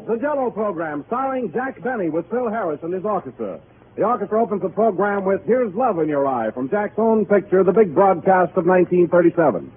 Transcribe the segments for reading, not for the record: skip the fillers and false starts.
the Jell-O program, starring Jack Benny with Phil Harris and his orchestra. The orchestra opens the program with Here's Love in Your Eye from Jack's own picture, The Big Broadcast of 1937.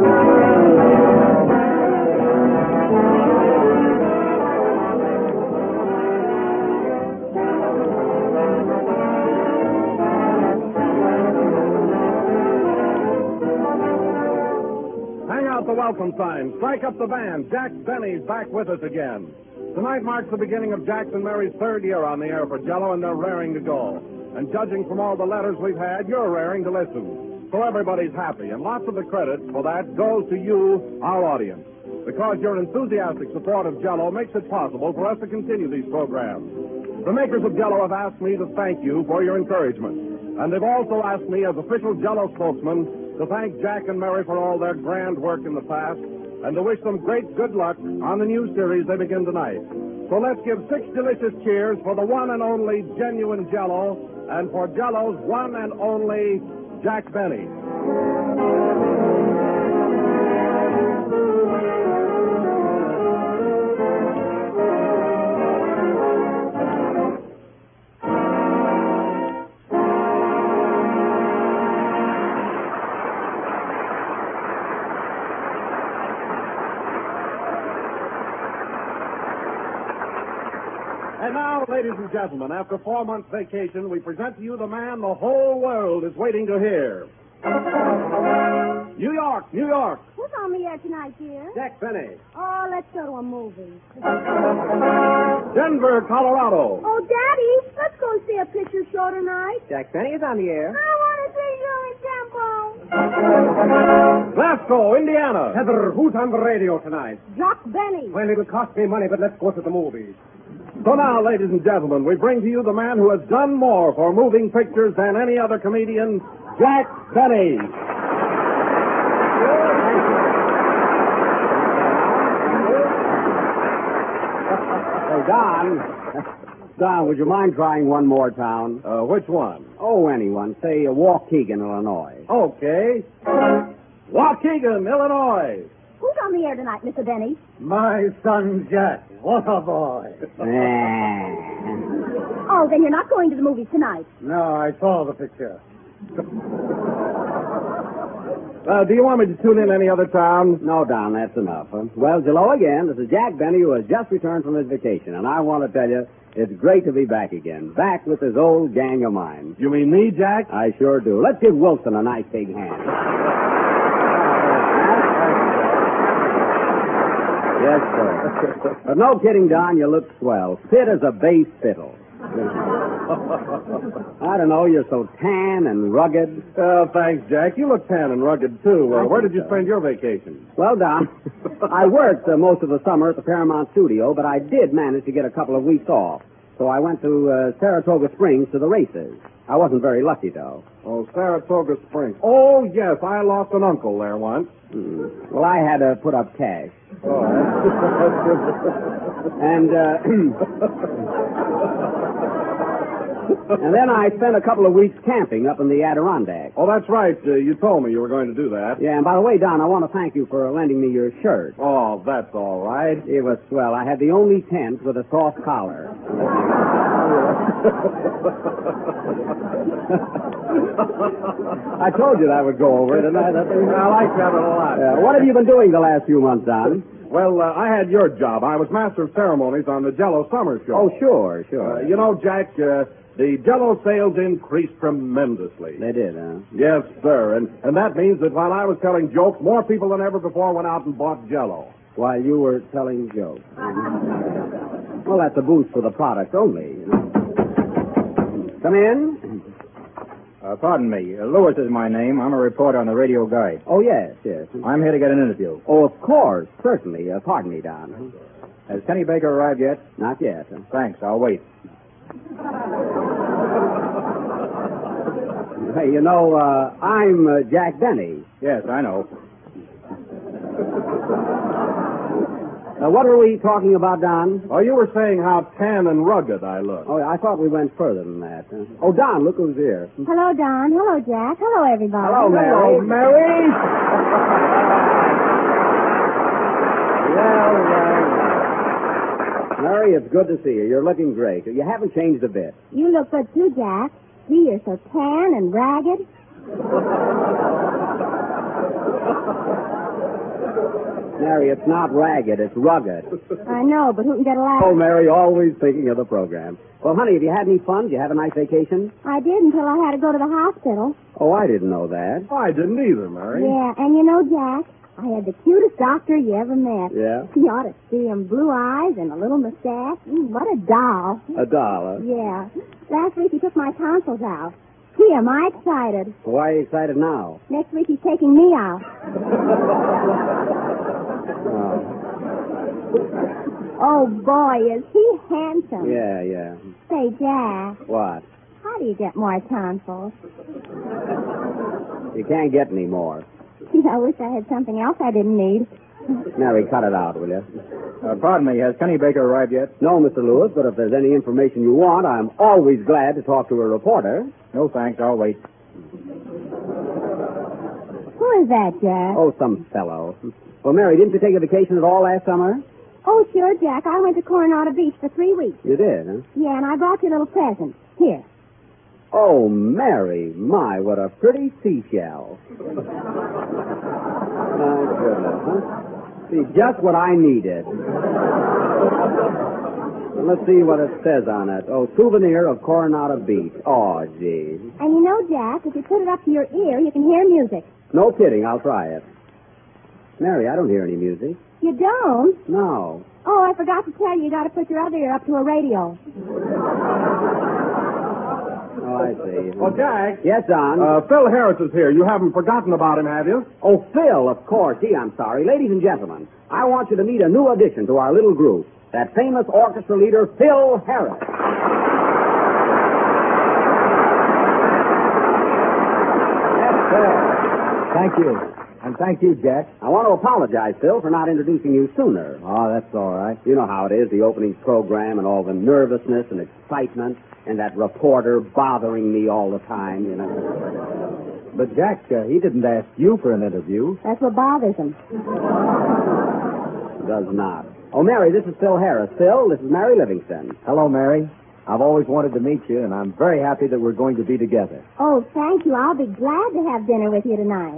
Hang out the welcome sign. Strike up the band. Jack Benny's back with us again. Tonight marks the beginning of Jack's and Mary's third year on the air for Jell-O, and they're raring to go. And judging from all the letters we've had, you're raring to listen. So everybody's happy, and lots of the credit for that goes to you, our audience. Because your enthusiastic support of Jell-O makes it possible for us to continue these programs. The makers of Jell-O have asked me to thank you for your encouragement. And they've also asked me, as official Jell-O spokesman, to thank Jack and Mary for all their grand work in the past, and to wish them great good luck on the new series they begin tonight. So let's give 6 delicious cheers for the one and only genuine Jell-O, and for Jell-O's one and only Jack Benny. And now, ladies and gentlemen, after 4 months' vacation, we present to you the man the whole world is waiting to hear. New York, New York. Who's on the air tonight, dear? Jack Benny. Oh, let's go to a movie. Denver, Colorado. Oh, Daddy, let's go see a picture show tonight. Jack Benny is on the air. I want to see Shirley Temple. Glasgow, Indiana. Heather, who's on the radio tonight? Jack Benny. Well, it'll cost me money, but let's go to the movies. So now, ladies and gentlemen, we bring to you the man who has done more for moving pictures than any other comedian, Jack Benny. Don, would you mind trying one more town? Which one? Oh, anyone. Say Waukegan, Illinois. Okay. Waukegan, Illinois. Who's on the air tonight, Mr. Benny? My son, Jack. What a boy. Oh, then you're not going to the movies tonight. No, I saw the picture. Do you want me to tune in any other town? No, Don, that's enough. Well, hello again. This is Jack Benny, who has just returned from his vacation, and I want to tell you, it's great to be back again. Back with this old gang of mine. You mean me, Jack? I sure do. Let's give Wilson a nice big hand. Yes, sir. But no kidding, Don, you look swell. Fit as a bass fiddle. I don't know, you're so tan and rugged. Thanks, Jack. You look tan and rugged, too. Where did you spend your vacation? Well, Don, I worked most of the summer at the Paramount Studio, but I did manage to get a couple of weeks off. So I went to Saratoga Springs to the races. I wasn't very lucky, though. Oh, Saratoga Springs. Oh, yes, I lost an uncle there once. Well, I had to put up cash. Oh, And then I spent a couple of weeks camping up in the Adirondack. Oh, that's right. You told me you were going to do that. Yeah, and by the way, Don, I want to thank you for lending me your shirt. Oh, that's all right. It was swell. I had the only tent with a soft collar. I told you that would go over, didn't I? I like that a lot. What have you been doing the last few months, Don? Well, I had your job. I was master of ceremonies on the Jell-O Summer Show. Oh, sure. You know, Jack, the Jell-O sales increased tremendously. They did, huh? Yes, sir. And that means that while I was telling jokes, more people than ever before went out and bought Jell-O. While you were telling jokes. Well, that's a boost for the product only, you know. Come in. Pardon me. Lewis is my name. I'm a reporter on the Radio Guide. Oh, yes. I'm here to get an interview. Oh, of course. Certainly. Pardon me, Don. Has Kenny Baker arrived yet? Not yet. Thanks. I'll wait. Hey, you know, I'm Jack Benny. Yes, I know. What were we talking about, Don? Oh, you were saying how tan and rugged I look. Oh, I thought we went further than that. Oh, Don, look who's here. Hello, Don. Hello, Jack. Hello, everybody. Hello, Mary. Hello, Mary. Mary, it's good to see you. You're looking great. You haven't changed a bit. You look good too, Jack. Gee, you're so tan and ragged. Mary, it's not ragged, it's rugged. I know, but who can get a laugh? Oh, Mary, always thinking of the program. Well, honey, have you had any fun? Did you have a nice vacation? I did until I had to go to the hospital. Oh, I didn't know that. I didn't either, Mary. Yeah, and you know, Jack, I had the cutest doctor you ever met. Yeah? You ought to see him. Blue eyes and a little mustache. What a doll. $1. Yeah. Last week he took my tonsils out. Gee, am I excited. Why are you excited now? Next week he's taking me out. Oh, boy, is he handsome. Yeah. Say, Jack, What? how do you get more tonsils? You can't get any more. Gee, I wish I had something else I didn't need. Mary, cut it out, will you? Pardon me, has Kenny Baker arrived yet? No, Mr. Lewis, but if there's any information you want, I'm always glad to talk to a reporter. No, thanks. I'll wait. Who is that, Jack? Oh, some fellow. Well, Mary, didn't you take a vacation at all last summer? Oh, sure, Jack. I went to Coronado Beach for 3 weeks. You did, huh? Yeah, and I brought you a little present. Here. Oh, Mary, my, what a pretty seashell. My goodness, huh? See, just what I needed. Well, let's see what it says on it. Oh, souvenir of Coronado Beach. Oh, gee. And you know, Jack, if you put it up to your ear, you can hear music. No kidding, I'll try it. Mary, I don't hear any music. You don't? No. Oh, I forgot to tell you, you got to put your other ear up to a radio. Oh, I see. Well, Jack. Yes, Don? Phil Harris is here. You haven't forgotten about him, have you? Oh, Phil, of course. Gee, I'm sorry. Ladies and gentlemen, I want you to meet a new addition to our little group, that famous orchestra leader, Phil Harris. Yes, Phil. Thank you. And thank you, Jack. I want to apologize, Phil, for not introducing you sooner. Oh, that's all right. You know how it is, the opening program and all the nervousness and excitement and that reporter bothering me all the time, you know. But, Jack, he didn't ask you for an interview. That's what bothers him. Does not. Oh, Mary, this is Phil Harris. Phil, this is Mary Livingston. Hello, Mary. I've always wanted to meet you, and I'm very happy that we're going to be together. Oh, thank you. I'll be glad to have dinner with you tonight.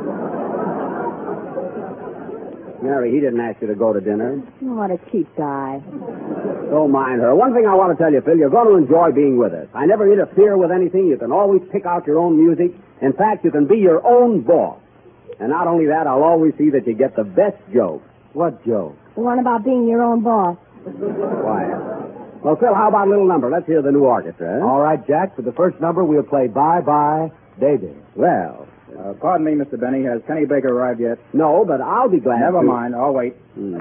Mary, he didn't ask you to go to dinner. What a cheap guy. Don't mind her. One thing I want to tell you, Phil, you're going to enjoy being with us. I never interfere with anything. You can always pick out your own music. In fact, you can be your own boss. And not only that, I'll always see that you get the best jokes. What joke? The one about being your own boss. Quiet. Well, Phil, how about a little number? Let's hear the new orchestra. Huh? All right, Jack. For the first number, we'll play Bye Bye Baby. Well, Pardon me, Mr. Benny, has Kenny Baker arrived yet? no, but I'll be glad Never to... mind, I'll wait.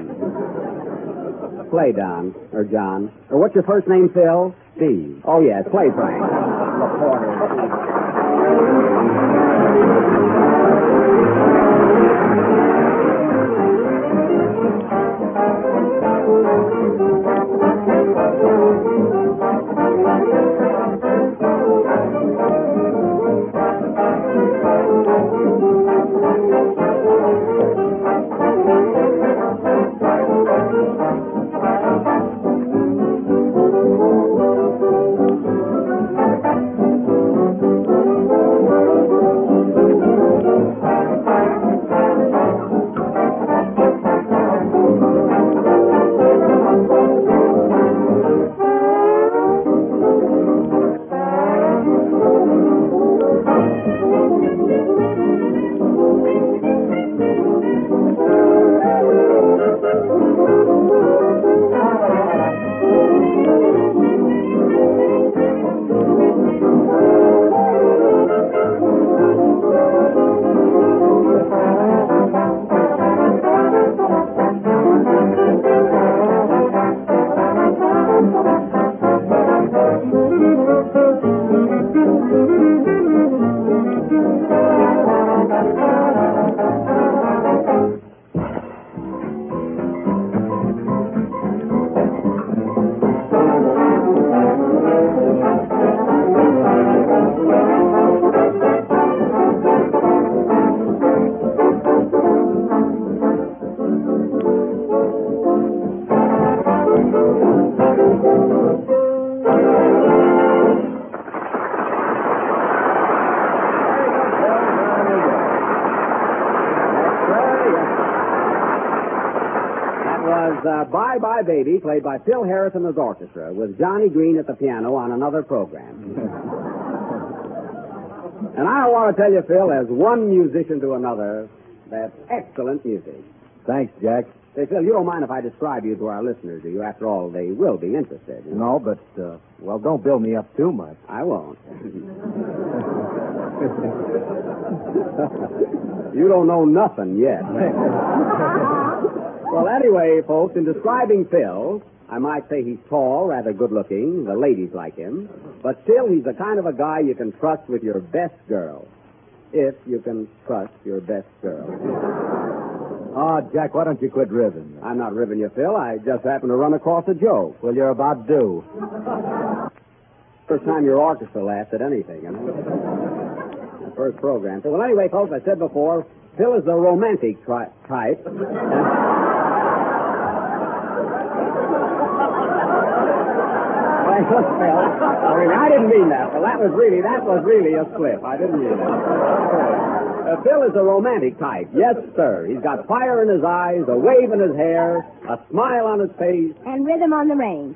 Play, Don. Or John. Or what's your first name, Phil? Steve. Oh, yes. Play, Frank. Reporter. was Bye Bye Baby, played by Phil Harris and his orchestra, with Johnny Green at the piano on another program. And I want to tell you, Phil, as one musician to another, that's excellent music. Thanks, Jack. Say, Phil, you don't mind if I describe you to our listeners, do you? After all, they will be interested. No, but, well, don't build me up too much. I won't. You don't know nothing yet. Well, anyway, folks, in describing Phil, I might say he's tall, rather good-looking. The ladies like him. But still, he's the kind of a guy you can trust with your best girl. If you can trust your best girl. Oh, Jack, why don't you quit ribbing? I'm not ribbing you, Phil. I just happened to run across a joke. Well, you're about due. First time your orchestra laughed at anything, you know? The first program. So, well, anyway, folks, I said before, Phil is the romantic type. Phil, I didn't mean that. Well, that was really a slip. I didn't mean that. Phil is a romantic type. Yes, sir. He's got fire in his eyes, a wave in his hair, a smile on his face. And rhythm on the range.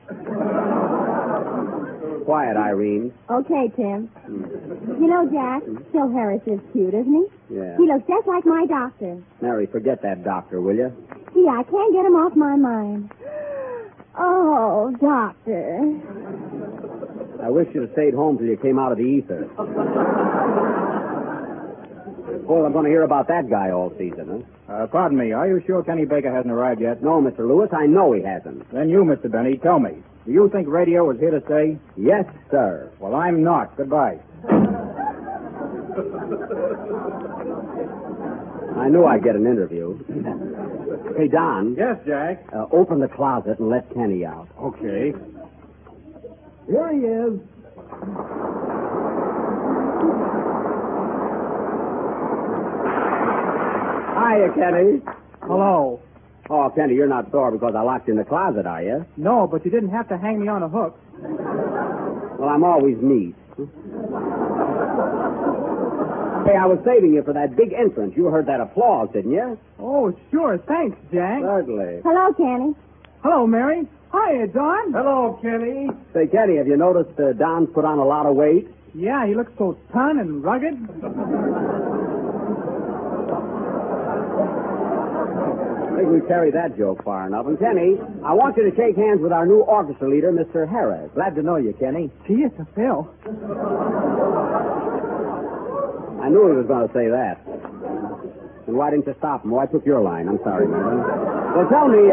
Quiet, Irene. Okay, Tim. You know, Jack, Phil Harris is cute, isn't he? Yeah. He looks just like my doctor. Mary, forget that doctor, will you? Gee, I can't get him off my mind. Oh, doctor. I wish you'd have stayed home till you came out of the ether. Well, I'm going to hear about that guy all season, huh? Pardon me. Are you sure Kenny Baker hasn't arrived yet? No, Mr. Lewis, I know he hasn't. Then you, Mr. Benny, tell me. Do you think radio is here to stay? Yes, sir. Well, I'm not. Goodbye. I knew I'd get an interview. Hey, Don. Yes, Jack. Open the closet and let Kenny out. Okay. Here he is. Hiya, Kenny. Hello. Oh, Kenny, you're not sore because I locked you in the closet, are you? No, but you didn't have to hang me on a hook. Well, I'm always neat. Hey, I was saving you for that big entrance. You heard that applause, didn't you? Oh, sure. Thanks, Jack. Certainly. Hello, Kenny. Hello, Mary. Hiya, Don. Hello, Kenny. Say, Kenny, have you noticed Don's put on a lot of weight? Yeah, he looks so ton and rugged. I think we've carried that joke far enough. And, Kenny, I want you to shake hands with our new orchestra leader, Mr. Harris. Glad to know you, Kenny. Gee, it's a Phil. I knew he was going to say that. And why didn't you stop him? Oh, I took your line. I'm sorry, man. Well, tell me,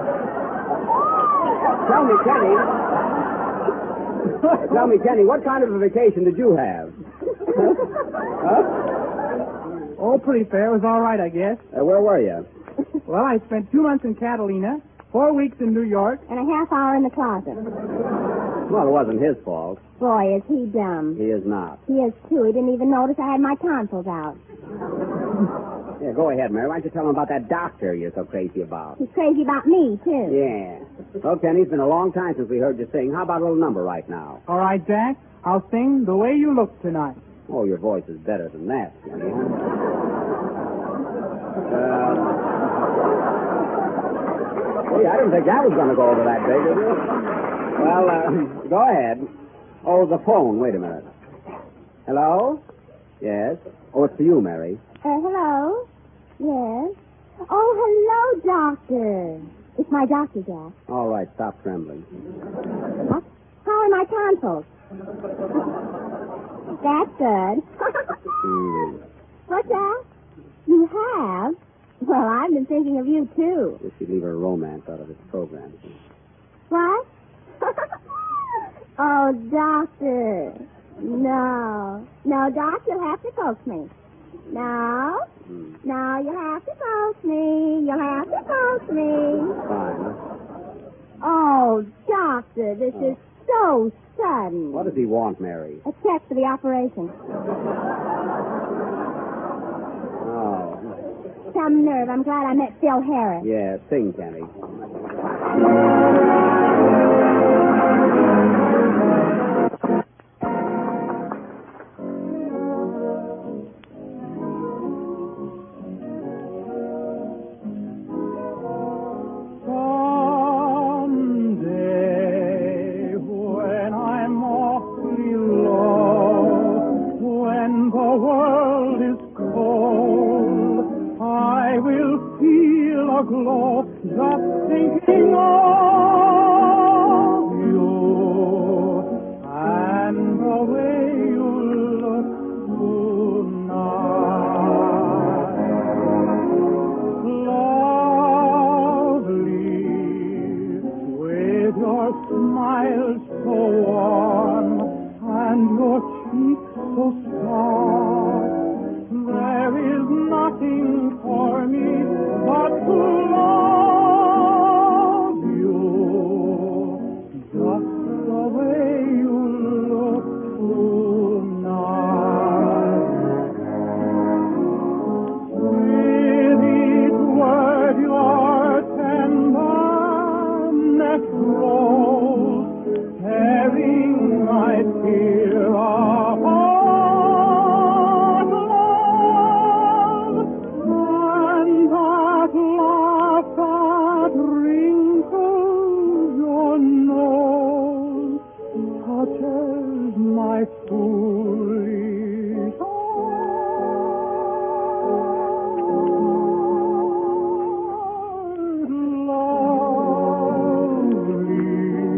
Kenny, what kind of a vacation did you have? Huh? Oh, pretty fair. It was all right, I guess. Where were you? Well, I spent 2 months in Catalina, 4 weeks in New York. And a half hour in the closet. Well, it wasn't his fault. Boy, is he dumb. He is not. He is, too. He didn't even notice I had my tonsils out. Yeah, go ahead, Mary. Why don't you tell him about that doctor you're so crazy about? He's crazy about me, too. Yeah. Well, Kenny, it's been a long time since we heard you sing. How about a little number right now? All right, Jack. I'll sing The Way You Look Tonight. Oh, your voice is better than that, Kenny. Hey, I didn't think that was going to go over that big, did you? Well, go ahead. Oh, the phone. Wait a minute. Hello? Yes? Oh, it's for you, Mary. Hello? Yes? Oh, hello, Doctor. It's my doctor, Jack. All right, stop trembling. What? How are my tonsils? That's good. What's that? You have? Well, I've been thinking of you, too. We should leave her romance out of this program. What? Oh, Doctor. No. No, Doc, you'll have to coax me. No. No, you'll have to coax me. You'll have to coax me. Fine. Oh, Doctor, this is so sudden. What does he want, Mary? A check for the operation. Oh. Some nerve. I'm glad I met Phil Harris. Yeah, sing, Kenny. thinking of you and the way you look tonight. Lovely, with your smile so warm and your cheeks so soft, there is nothing for me but to love you, just the way you look tonight. With each word your tenderness grows, tearing my fear apart, love, and that laugh that wrinkles your nose touches my foolish heart. Lovely,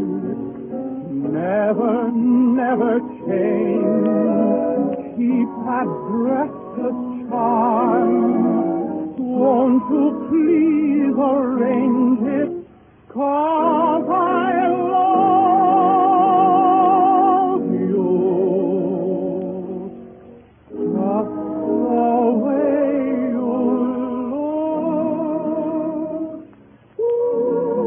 never, never change. Keep that breathless charm. Won't you please arrange it? 'Cause I love you, just the way you look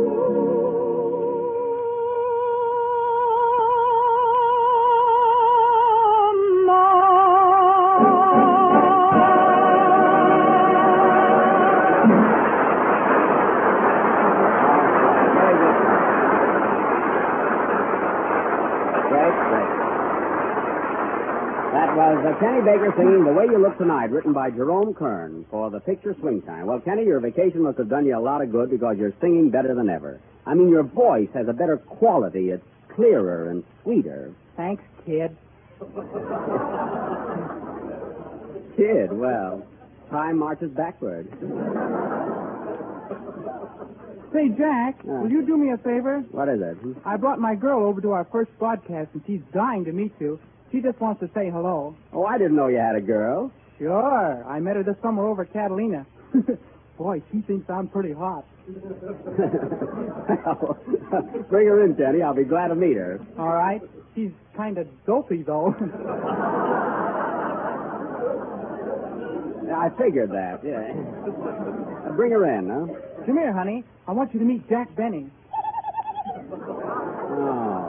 That was Kenny Baker singing The Way You Look Tonight, written by Jerome Kern for the picture Swing Time. Well, Kenny, your vacation must have done you a lot of good because you're singing better than ever. I mean, your voice has a better quality. It's clearer and sweeter. Thanks, kid. Kid, well, time marches backward. Say, Jack, will you do me a favor? What is it? I brought my girl over to our first broadcast, and she's dying to meet you. She just wants to say hello. Oh, I didn't know you had a girl. Sure. I met her this summer over at Catalina. Boy, she thinks I'm pretty hot. Bring her in, Kenny. I'll be glad to meet her. All right. She's kind of dopey, though. I figured that, yeah. Bring her in, huh? Come here, honey. I want you to meet Jack Benny. Oh.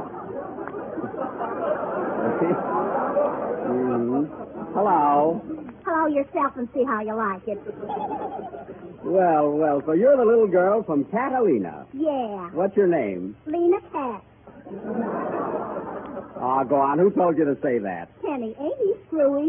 Hello. Hello yourself and see how you like it. Well, so you're the little girl from Catalina. Yeah. What's your name? Lena Cat. Oh, go on. Who told you to say that? Kenny, ain't he screwy?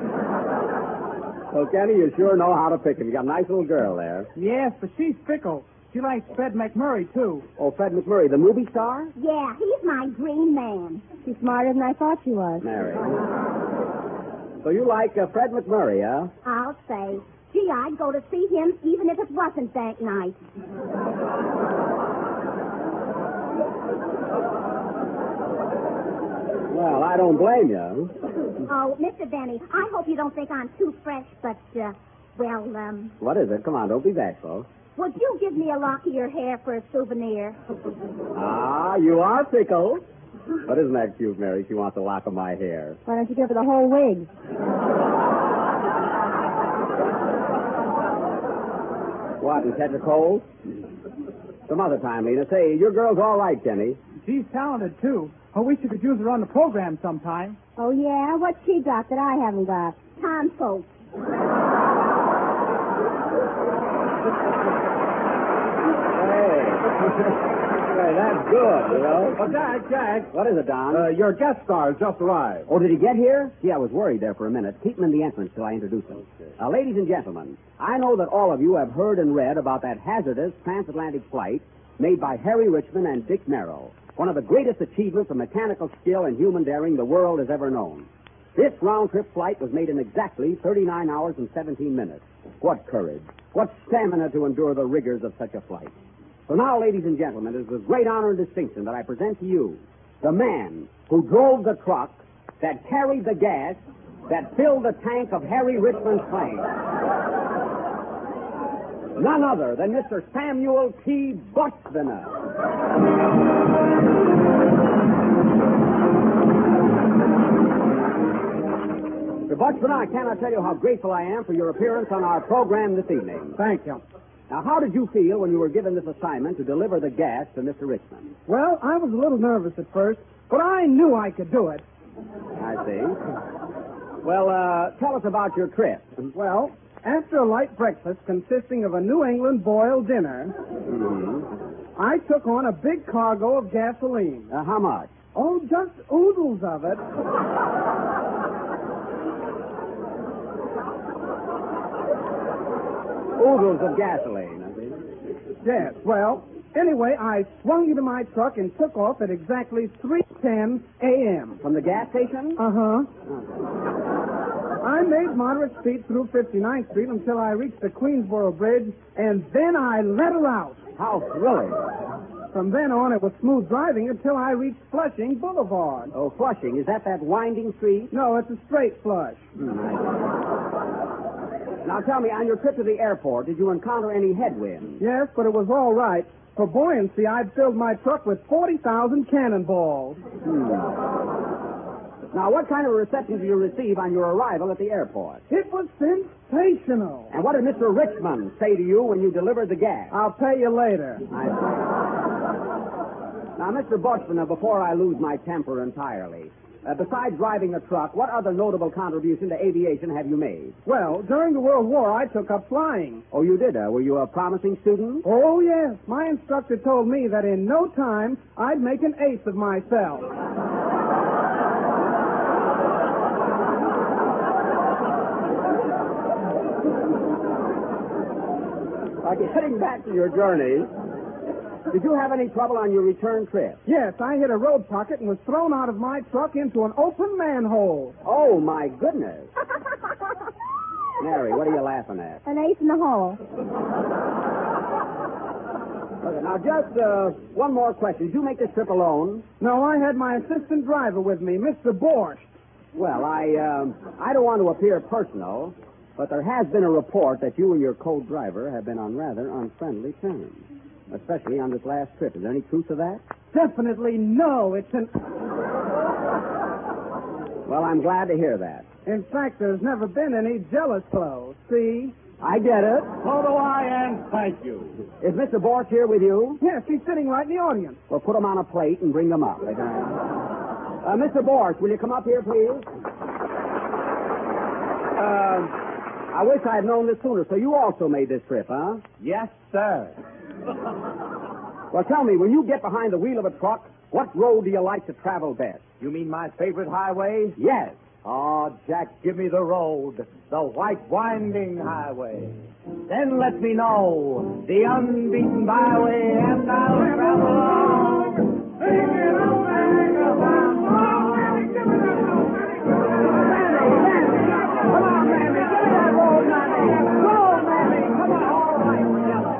So, Kenny, you sure know how to pick him. You got a nice little girl there. Yes, but she's fickle. She likes Fred McMurray, too. Oh, Fred McMurray, the movie star? Yeah, he's my green man. She's smarter than I thought she was. Mary. So you like Fred McMurray, huh? I'll say. Gee, I'd go to see him even if it wasn't bank night. Well, I don't blame you. Oh, Mr. Benny, I hope you don't think I'm too fresh, but, What is it? Come on, don't be bashful. would you give me a lock of your hair for a souvenir? Ah, you are fickle. But isn't that cute, Mary? She wants a lock of my hair. Why don't you give her the whole wig? What, and catch a cold? Some other time, Lena. Say, your girl's all right, Kenny. She's talented, too. I wish you could use her on the program sometime. Oh, yeah? What's she got that I haven't got? Tonsils. Hey, that's good, you know. Oh, Jack. What is it, Don? Your guest star has just arrived. Oh, did he get here? Gee, I was worried there for a minute. Keep him in the entrance till I introduce him. Ladies and gentlemen, I know that all of you have heard and read about that hazardous transatlantic flight made by Harry Richmond and Dick Merrill, one of the greatest achievements of mechanical skill and human daring the world has ever known. This round-trip flight was made in exactly 39 hours and 17 minutes. What courage, what stamina to endure the rigors of such a flight. So now, ladies and gentlemen, it is with great honor and distinction that I present to you the man who drove the truck that carried the gas that filled the tank of Harry Richmond's plane. None other than Mr. Samuel T. Buchviner. Mr. Buchviner, I cannot tell you how grateful I am for your appearance on our program this evening. Thank you. Now, how did you feel when you were given this assignment to deliver the gas to Mr. Richmond? Well, I was a little nervous at first, but I knew I could do it. I see. Well, tell us about your trip. Well, after a light breakfast consisting of a New England boiled dinner, I took on a big cargo of gasoline. How much? Oh, just oodles of it. Oodles of gasoline, I think. Yes, well, anyway, I swung into my truck and took off at exactly 3:10 a.m. From the gas station? Uh-huh. I made moderate speed through 59th Street until I reached the Queensboro Bridge, and then I let her out. How thrilling. From then on, it was smooth driving until I reached Flushing Boulevard. Oh, Flushing. Is that winding street? No, it's a straight flush. Now, tell me, on your trip to the airport, did you encounter any headwinds? Yes, but it was all right. For buoyancy, I'd filled my truck with 40,000 cannonballs. Now, what kind of reception did you receive on your arrival at the airport? It was sensational. And what did Mr. Richmond say to you when you delivered the gas? I'll pay you later. Now, Mr. Buchviner, before I lose my temper entirely, besides driving a truck, what other notable contribution to aviation have you made? Well, during the World War, I took up flying. Oh, you did? Were you a promising student? Oh, yes. My instructor told me that in no time, I'd make an ace of myself. Getting back to your journey, did you have any trouble on your return trip? Yes, I hit a road pocket and was thrown out of my truck into an open manhole. Oh, my goodness. Mary, what are you laughing at? An ace in the hole. Okay, now, just one more question. Did you make this trip alone? No, I had my assistant driver with me, Mr. Borscht. Well, I don't want to appear personal, but there has been a report that you and your co-driver have been on rather unfriendly terms, especially on this last trip. Is there any truth to that? Definitely no. It's an... Well, I'm glad to hear that. In fact, there's never been any jealous flow. See? I get it. So do I, and thank you. Is Mr. Borscht here with you? Yes, he's sitting right in the audience. Well, put him on a plate and bring them up. Mr. Borscht, will you come up here, please? I wish I had known this sooner. So you also made this trip, huh? Yes, sir. Well, tell me, when you get behind the wheel of a truck, what road do you like to travel best? You mean my favorite highway? Yes. Oh, Jack, give me the road, the white winding highway. Then let me know the unbeaten byway, and I'll travel on, singing a vagabond song. Come on, Mammy, give me that road, Mammy. Go, Mammy, come on, all right, together.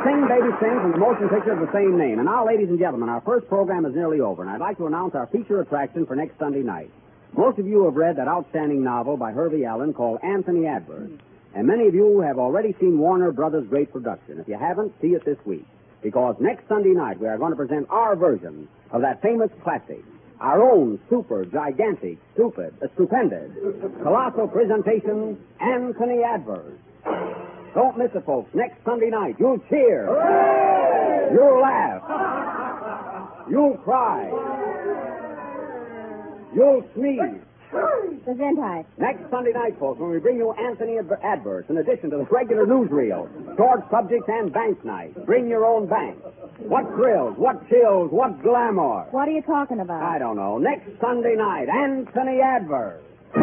Sing Baby Sing from the motion picture of the same name. And now, ladies and gentlemen, our first program is nearly over, and I'd like to announce our feature attraction for next Sunday night. Most of you have read that outstanding novel by Hervey Allen called Anthony Adverse. And many of you have already seen Warner Brothers' great production. If you haven't, see it this week. Because next Sunday night, we are going to present our version of that famous classic. Our own super, gigantic, stupendous, colossal presentation, Anthony Adverse. Don't miss it, folks. Next Sunday night, you'll cheer. Hooray! You'll laugh. You'll cry. You'll sneeze. Gesundheit. Next Sunday night, folks, when we bring you Anthony Adverse, in addition to the regular newsreel, short subjects, and bank night. Bring your own bank. What thrills, what chills, what glamour. What are you talking about? I don't know. Next Sunday night, Anthony Adverse.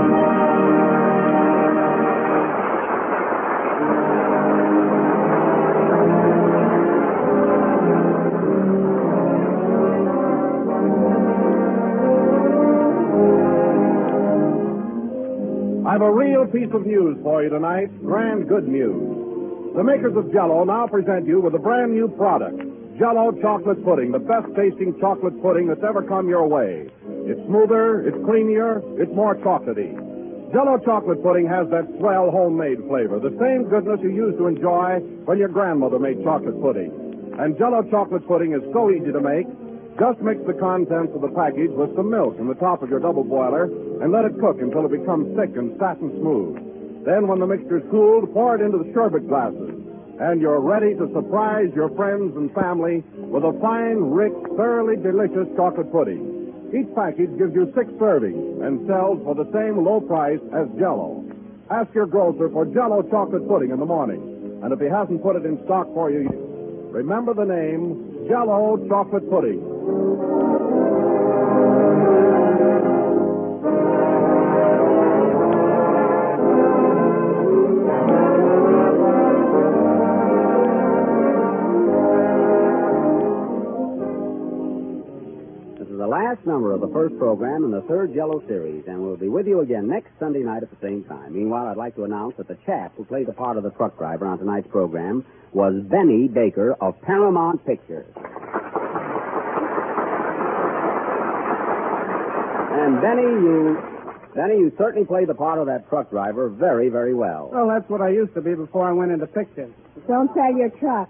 I've a real piece of news for you tonight. Grand good news. The makers of Jell-O now present you with a brand new product. Jell-O Chocolate Pudding, the best tasting chocolate pudding that's ever come your way. It's smoother, it's creamier, it's more chocolatey. Jell-O Chocolate Pudding has that swell homemade flavor, the same goodness you used to enjoy when your grandmother made chocolate pudding. And Jell-O Chocolate Pudding is so easy to make. Just mix the contents of the package with some milk in the top of your double boiler and let it cook until it becomes thick and satin smooth. Then when the mixture's cooled, pour it into the sherbet glasses. And you're ready to surprise your friends and family with a fine, rich, thoroughly delicious chocolate pudding. Each package gives you 6 servings and sells for the same low price as Jell-O. Ask your grocer for Jell-O Chocolate Pudding in the morning. And if he hasn't put it in stock for you, remember the name, Jell-O Chocolate Pudding. This is the last number of the first program in the third Jell-O series, and we'll be with you again next Sunday night at the same time. Meanwhile, I'd like to announce that the chap who played the part of the truck driver on tonight's program was Benny Baker of Paramount Pictures. And Benny, you certainly played the part of that truck driver very, very well. Well, that's what I used to be before I went into pictures. Don't sell your truck.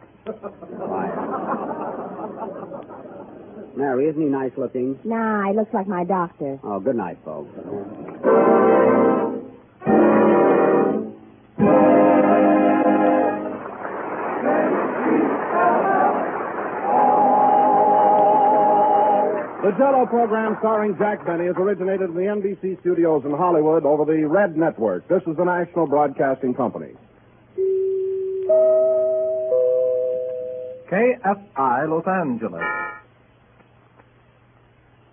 Mary, isn't he nice looking? Nah, he looks like my doctor. Oh, good night, folks. The Jell-O program starring Jack Benny has originated in the NBC studios in Hollywood over the Red Network. This is the National Broadcasting Company. KFI Los Angeles.